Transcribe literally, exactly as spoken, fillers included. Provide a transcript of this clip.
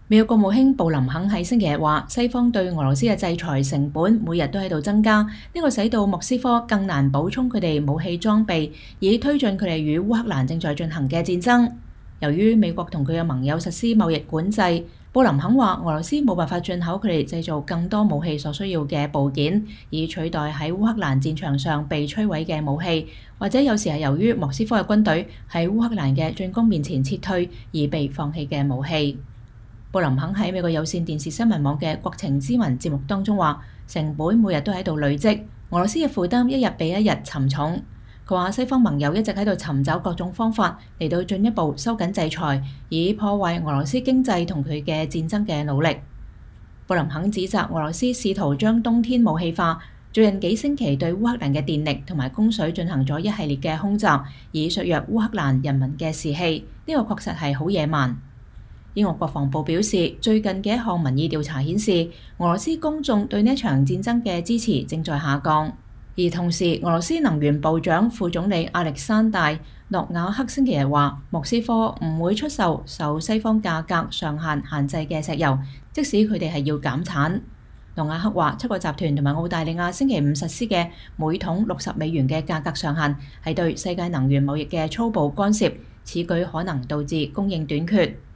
美國國務卿布林肯喺星期日話，西方對俄羅斯嘅制裁成本每日都喺度增加，呢個使到莫斯科更難補充佢哋武器裝備，以推進佢哋與烏克蘭正在進行嘅戰爭。由於美國同佢嘅盟友實施貿易管制，布林肯話俄羅斯冇辦法進口佢哋製造更多武器所需要嘅部件，以取代喺烏克蘭戰場上被摧毀嘅武器，或者有時係由於莫斯科嘅軍隊喺烏克蘭嘅進攻面前撤退而被放棄嘅武器。布林肯喺美國有線電視新聞網嘅國情咨文節目當中話，成本每日都喺度累積，俄羅斯嘅負擔一日比一日沉重。佢話西方盟友一直喺度尋找各種方法嚟到進一步收緊制裁，以破壞俄羅斯經濟同佢嘅戰爭嘅努力。布林肯指責俄羅斯試圖將冬天武器化，最近幾星期對烏克蘭嘅電力同埋供水進行咗一系列嘅空襲，以削弱烏克蘭人民嘅士氣。呢、這個確實係好野蠻。英國國防部表示，最近嘅一項民意調查顯示，俄羅斯公眾對呢場戰爭嘅支持正在下降。而同時，俄羅斯能源部長副總理亞歷山大·諾瓦克星期日話，莫斯科唔會出售受西方價格上限限制嘅石油，即使佢哋係要減產。諾瓦克話，七個集團同埋澳大利亞星期五實施嘅每桶六十美元嘅價格上限，係對世界能源貿易嘅粗暴干涉，此舉可能導致供應短缺。